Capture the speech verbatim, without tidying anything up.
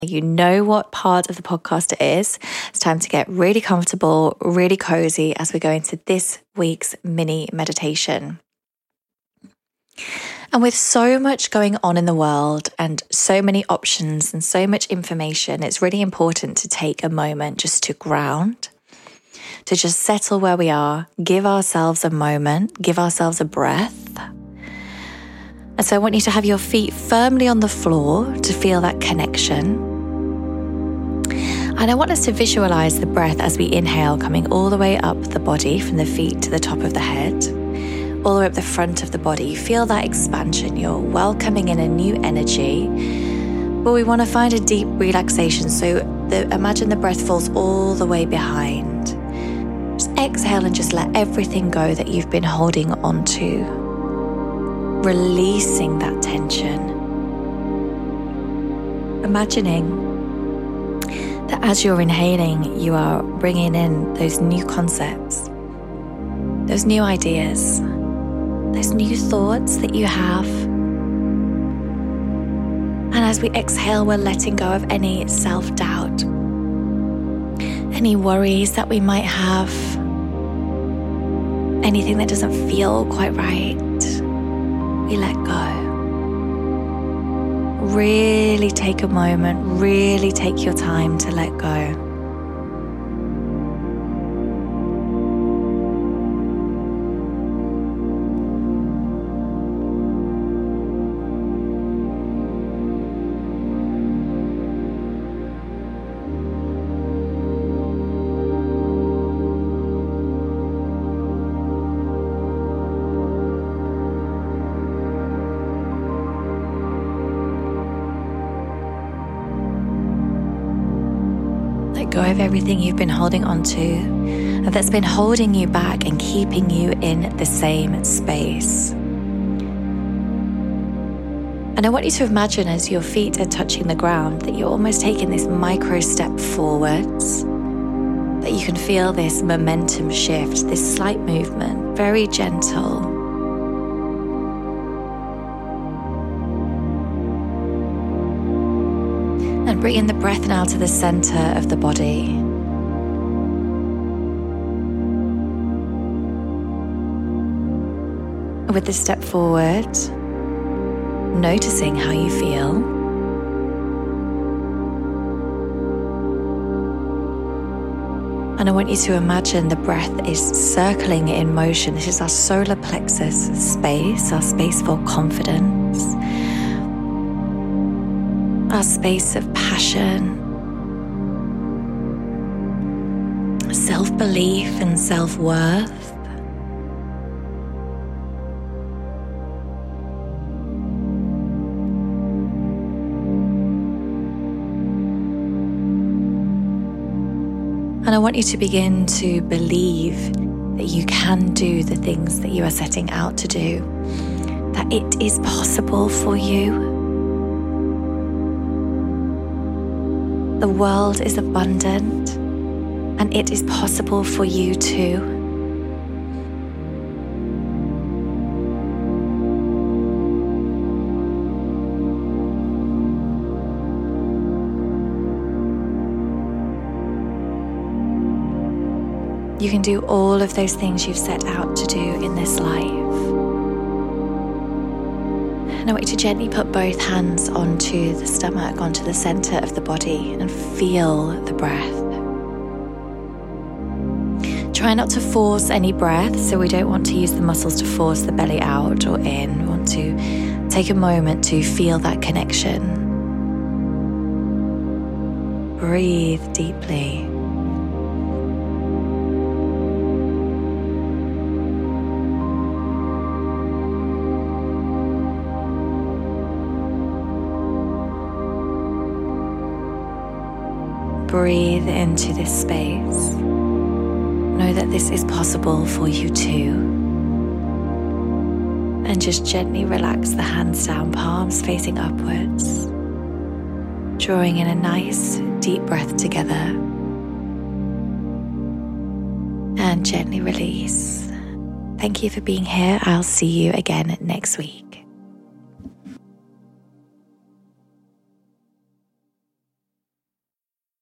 You know what part of the podcast it is. It's time to get really comfortable, really cozy as we go into this week's mini meditation. And with so much going on in the world and so many options and so much information, it's really important to take a moment just to ground, to just settle where we are, give ourselves a moment, give ourselves a breath. And so I want you to have your feet firmly on the floor to feel that connection. And I want us to visualize the breath as we inhale, coming all the way up the body from the feet to the top of the head, all the way up the front of the body. Feel that expansion. You're welcoming in a new energy. But we want to find a deep relaxation. So the, imagine the breath falls all the way behind. Just exhale and just let everything go that you've been holding on to. Releasing that tension. Imagining that as you're inhaling, you are bringing in those new concepts, those new ideas, those new thoughts that you have. And as we exhale, we're letting go of any self-doubt, any worries that we might have, anything that doesn't feel quite right. We let go. Really take a moment, really take your time to let go. Let go of everything you've been holding on to, that's been holding you back and keeping you in the same space. And I want you to imagine as your feet are touching the ground that you're almost taking this micro step forwards, that you can feel this momentum shift, this slight movement, very gentle. And bringing the breath now to the center of the body. With this step forward, noticing how you feel. And I want you to imagine the breath is circling in motion. This is our solar plexus space, our space for confidence, our space of passion, self-belief and self-worth. And I want you to begin to believe that you can do the things that you are setting out to do, that it is possible for you. The world is abundant, and it is possible for you too. You can do all of those things you've set out to do in this life. And I want you to gently put both hands onto the stomach, onto the center of the body, and feel the breath. Try not to force any breath, so we don't want to use the muscles to force the belly out or in. We want to take a moment to feel that connection. Breathe deeply. Breathe into this space. Know that this is possible for you too. And just gently relax the hands down, palms facing upwards. Drawing in a nice deep breath together. And gently release. Thank you for being here. I'll see you again next week.